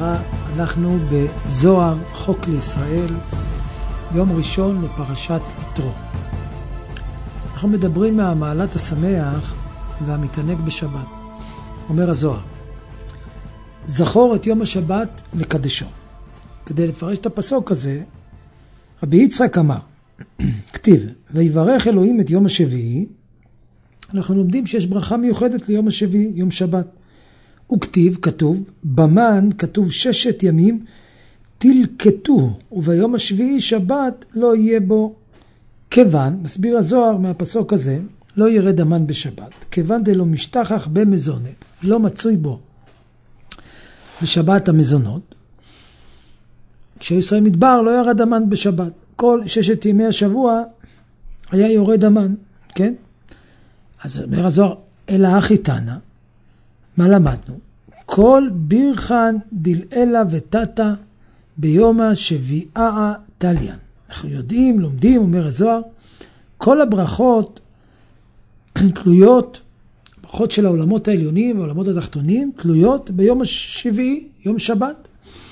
וברכה. אנחנו בזוהר חוק לישראל, יום ראשון לפרשת יתרו. אנחנו מדברים מהמעלת השמח והמתענג בשבת. אומר הזוהר, זכור את יום השבת לקדשו. כדי לפרש את הפסוק הזה, רבי יצחק אמר, כתיב, ויברך אלוהים את יום השביעי. אנחנו לומדים שיש ברכה מיוחדת ליום השביעי, יום שבת. וכתיב, כתוב, במן כתוב 6 ימים תלקטו, וביום השביעי שבת לא יהיה בו כיוון, מסביר הזוהר מהפסוק הזה, לא ירד המן בשבת, כיוון דלא משתחח במזונה, לא מצוי בו בשבת המזונות. כשישראל מדבר לא ירד המן בשבת, כל 6 ימי השבוע היה יורד המן, כן? אז אומר הזוהר, אלא הכי תנא, מה למדנו? כל בירכן דלעילה ותתא ביום השביעה תליין. אנחנו יודעים, לומדים, אומר הזוהר, כל הברכות תלויות, ברכות של העולמות העליונים והעולמות התחתונים, תלויות ביום השביעי, יום שבת.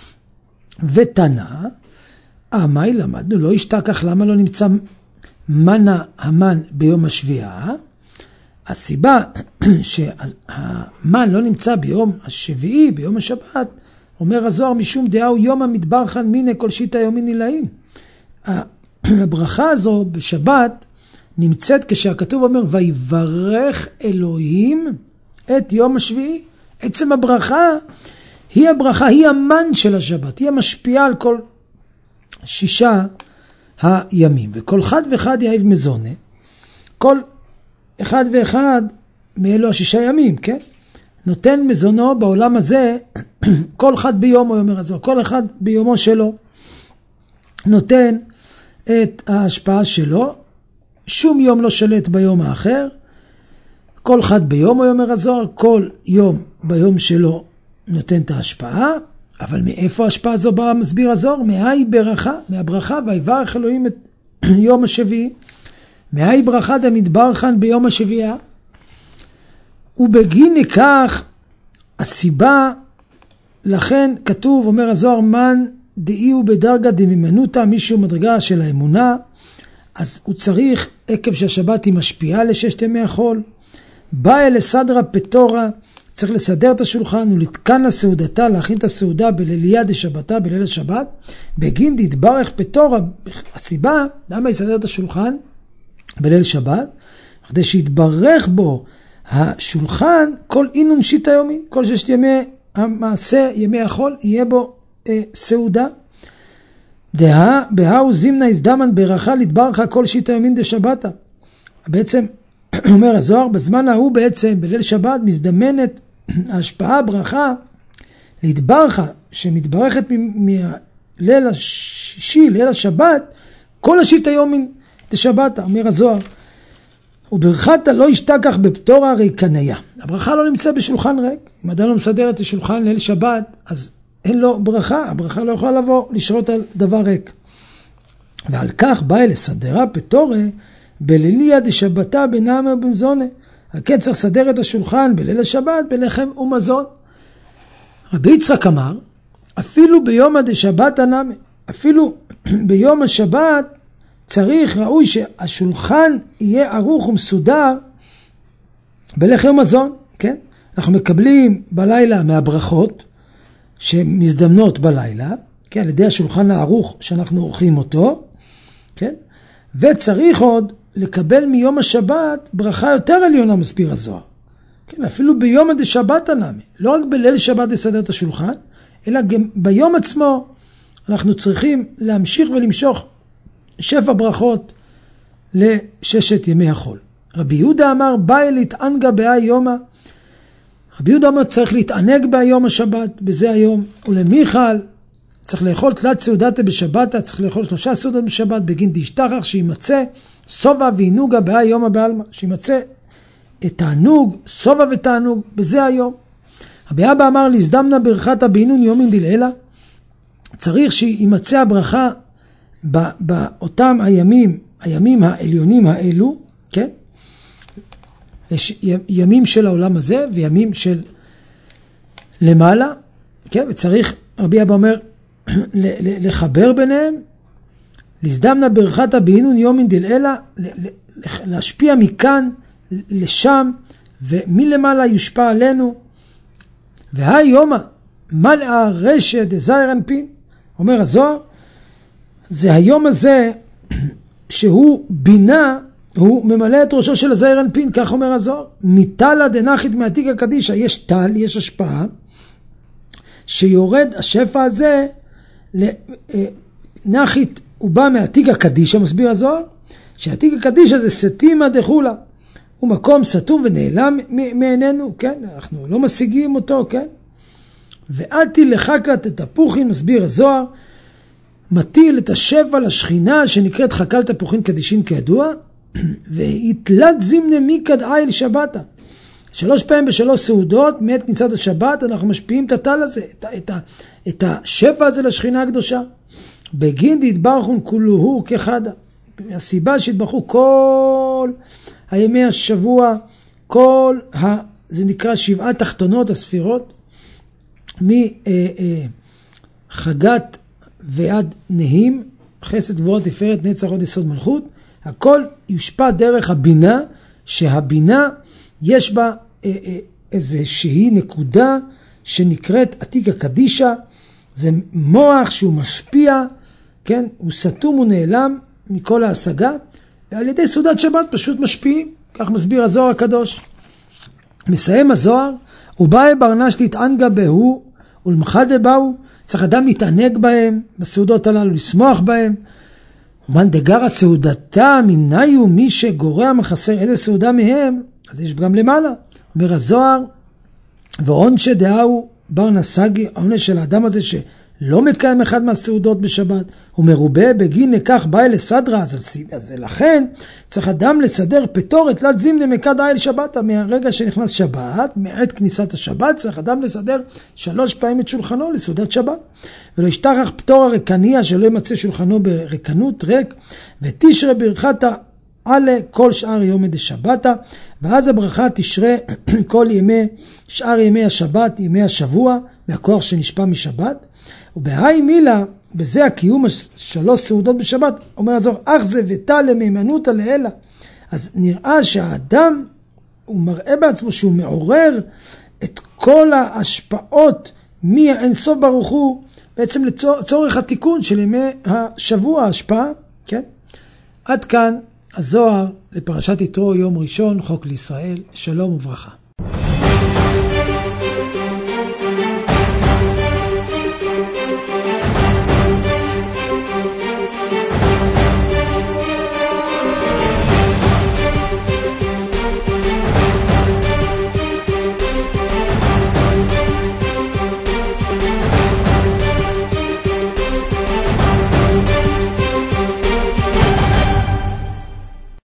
ותנא, מה למדנו? לא ישתכח, למה לא נמצא מנה המן ביום השביעה? הסיבה שהמן לא נמצא ביום השביעי, ביום השבת, אומר הזוהר, משום דעה הוא יום המדברכן מיני כל שיטה יומין נילאין. הברכה הזו בשבת נמצאת כשהכתוב אומר, ויברך אלוהים את יום השביעי. עצם הברכה היא הברכה, היא המן של השבת, היא המשפיעה על כל 6 הימים. וכל אחד ואחד יאהב מזונה, כל אחד ואחד מאלו 6 ימים, כן? נותן מזונו בעולם הזה, כל אחד ביומו, אומר הזוהר, כל אחד ביומו שלו, נותן את ההשפעה שלו, שום יום לא שלט ביום האחר, כל אחד ביומו, אומר הזוהר, כל יום ביום שלו נותן את ההשפעה, אבל מאיפה ההשפעה הזו באה, מסביר הזוהר? מהי ברכה, מהברכה, ויברך אלוהים את יום השביעי, מהי ברכה דמתברכן ביום השביעי, ובגין כך הסיבה, לכן כתוב, אומר הזוהר, מן דאי הוא בדרגה דמימנותא, מישהו מדרגה של האמונה, אז הוא צריך, עקב שהשבת היא משפיעה ל6 ימי החול, בא אל סדרא פטורה, צריך לסדר את השולחן ולתקן לסעודתה, להכין את הסעודה בליליה דשבתה, בליל השבת, בגין דתברך פטורה. הסיבה, למה יסדר את השולחן בליל שבת? כדי שיתברך בו השולחן, כל אינון שיטה יומין, כל 6 ימי המעשה, ימי החול, יהיה בו סעודה. בהאו זימנה הזדמן ברכה להתברך כל שיטה יומין דשבתה. בעצם אומר הזוהר, בזמן ההוא בעצם בליל שבת מזדמנת ההשפעה, ברכה להתברך, שמתברכת מליל השישי, ליל השבת, כל השיטה יומין דשבתה, אומר הזוהר. וברכת לא ישתכח בפטורה ריקניה. הברכה לא נמצא בשולחן ריק. אם אדם לא מסדר את השולחן ליל שבת, אז אין לו ברכה. הברכה לא יכולה לבוא לשרות על דבר ריק. ועל כך בא לסדרה פטורה בליליה דשבתה בנעמה ובמזונה. על כן צריך לסדר את השולחן בליל השבת בלחם ומזון. רבי יצחק אמר, אפילו ביום הדשבת הנעמה, אפילו ביום השבת, צריך, ראוי שהשולחן יהיה ערוך ומסודר בלחם ומזון, כן? אנחנו מקבלים בלילה מהברכות שמזדמנות בלילה, כן? על ידי השולחן הערוך שאנחנו עורכים אותו, כן? וצריך עוד לקבל מיום השבת ברכה יותר עליונה, מסביר הזוהר. כן? אפילו ביום הדשבת הנעמה, לא רק בליל שבת לסדר את השולחן, אלא גם ביום עצמו אנחנו צריכים להמשיך ולמשוך שפע ברכות ל6 ימי החול. רבי יהודה אמר, באי להתענגה בהי יומא. רבי יהודה אמר, צריך להתענג ביום השבת, בזה היום. ולמיכל, צריך לאכול תלת סעודתה בשבת, צריך לאכול 3 סעודות בשבת, בגין דשתכח, שימצא סובה ועינוגה בהי יומא בעלמא, שימצא תענוג, סובה ותענוג, בזה היום. רבי אבא אמר, להזדמנה ברכת הבינון יומין דלעילה, צריך שימצא הברכה באותם הימים העליונים האלו, כן? יש ימים של העולם הזה וימים של למעלה, כן? וצריך רבי אבא אומר, לחבר ביניהם, לזדמנה ברכת הבהינון יומין דלעילה, להשפיע מכאן לשם, ומלמעלה יושפע עלינו. והי יומא, מלאה רשע דזעיר אנפין, אומר הזוהר, זה היום הזה שהוא בינה, הוא ממלא את ראשו של הזעיר אנפין, כך אומר הזוהר, מטלה דנחית מעתיקא קדישא, יש טל, יש השפעה, שיורד השפע הזה, נחית הוא בא מעתיקא קדישא, מסביר הזוהר, שעתיקא קדישא זה סתימא דחולה, הוא מקום סתום ונעלם מעינינו, כן, אנחנו לא משיגים אותו, כן, ואלתי לחקלת את תפוחין, מסביר הזוהר, מטיל את השפע לשכינה שנקראת חקל תפוחין קדישין כידוע, והתלת זימנה מקד איל שבתה. 3 פעמים ב3 סעודות, מעת כניסת השבת, אנחנו משפיעים את הטל הזה, את השפע הזה לשכינה הקדושה. בגין דהתברכון כולהו כחדה. הסיבה שהתברכו כל הימי השבוע, זה נקרא 7 תחתונות הספירות, מחגת ועד נהים, חסד גבורת תפארת נצח הוד יסוד מלכות, הכל יושפע דרך הבינה, שהבינה יש בה איזושהי נקודה שנקראת עתיקא קדישא, זה מוח שהוא משפיע, כן, הוא סתום, הוא נעלם מכל ההשגה, ועל ידי סעודת שבת פשוט משפיעים, כך מסביר הזוהר הקדוש. מסיים הזוהר, ובאי ברנש להתענגה בהו, ולמחדה באו, צריך אדם להתענג בהם, בסעודות הללו, לשמוח בהם. ומן דגרה סעודתה מניו מי שגורע מחסר איזה סעודה מהם, אז יש גם למעלה. אומר הזוהר, ועונש דאהו בר נסגי, העונש של האדם הזה שלא מקיים אחד מהסעודות בשבת, הוא מרובה בגין לכך באי לסדרה, אז לכן צריך אדם לסדר פטורת תלת זימנה מקד איל שבתה, מהרגע שנכנס שבת, מעת כניסת השבת, צריך אדם לסדר 3 פעמים את שולחנו לסעודת שבת, ולא ישתחך פטור הרקניה שלא ימצא שולחנו ברקנות ריק, ותשרה ברכתה עלה כל שאר יום דשבתה, ואז הברכה תשרה כל שאר ימי השבת, ימי השבוע, מהכוח שנשפע משבת. ובהי מילה, בזה הקיום 3 סעודות בשבת, אומר הזוהר, אך זה ותא למהימנותא לעילא. אז נראה שהאדם, הוא מראה בעצמו שהוא מעורר את כל ההשפעות מהאינסוף ברוך הוא, בעצם לצורך התיקון של ימי השבוע, ההשפעה, כן? עד כאן הזוהר לפרשת יתרו יום ראשון, חוק לישראל, שלום וברכה.